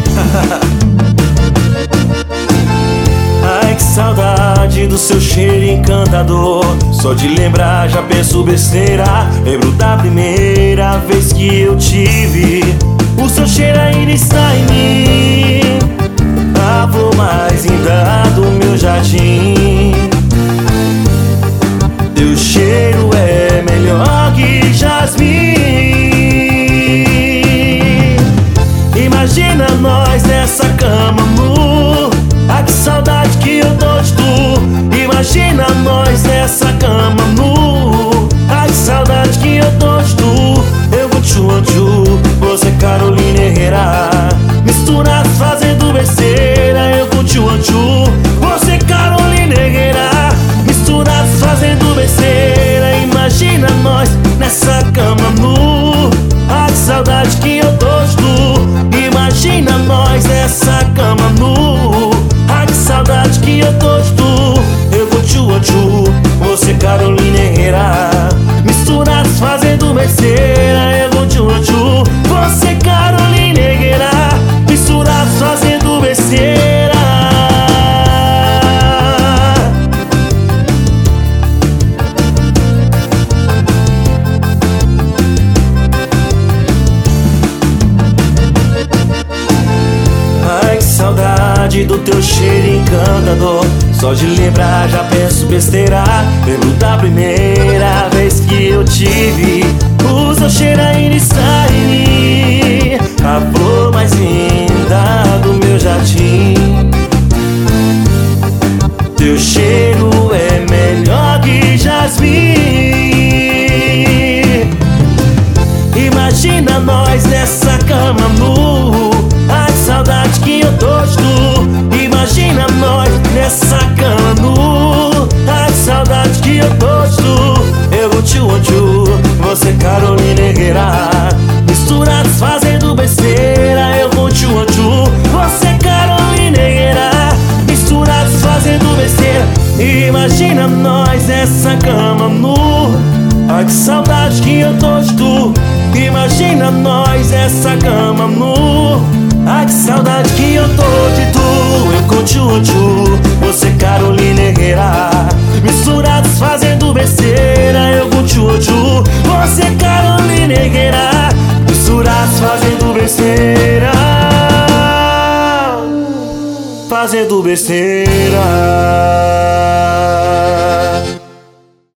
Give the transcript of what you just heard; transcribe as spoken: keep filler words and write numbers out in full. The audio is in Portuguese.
Ai, que saudade do seu cheiro encantador. Só de lembrar já penso besteira. Lembro da primeira vez que eu tive. O seu cheiro ainda está em mim, a flor mais linda do meu jardim. Teu cheiro é melhor que jasmim. Imagina nós nessa cama nu. Ah, que saudade que eu tô de tu. Imagina nós nessa cama nu. Ah, que saudade que eu tô de tu. Eu vou tchu tchu, você Carolina Herrera, misturados fazendo besteira. Eu vou tchu tchu, você Carolina Herrera, misturados fazendo besteira. Imagina nós nessa cama nu. Ah, que saudade que eu tô de tu. Imagina nós nessa cama nu. Ah, que saudade que eu tô de tu. Eu vou tchu tchu, você Carolina Herrera, misturados fazendo besteira. Eu vou tchu tchu, você Carolina Herrera, misturados fazendo besteira. Ai, que saudade do teu cheiro encantador. Só de lembrar já penso besteira. Lembro da primeira vez que eu tive. O seu cheiro ainda está em mim, a flor mais linda do meu jardim. Teu cheiro é melhor que jasmim. Imagina nós nessa cama nu. Ai, que saudade que eu tô de tu. Imagina nós nessa cama nu. Ai, que saudade que eu tô de tu. Eu vou tchu tchu, você Carolina Herrera, misturados fazendo besteira. Eu vou tchu tchu, você Carolina Herrera, misturados fazendo besteira. Imagina nós nessa cama nu. Ai, que saudade que eu tô de tu. Imagina nós nessa cama nu. Ai, que saudade que eu tô de tu. Eu com tchu tchu, você Carolina Herrera, misturados fazendo besteira. Eu com tchu tchu, você Carolina Herrera, misturados fazendo besteira. Fazendo besteira.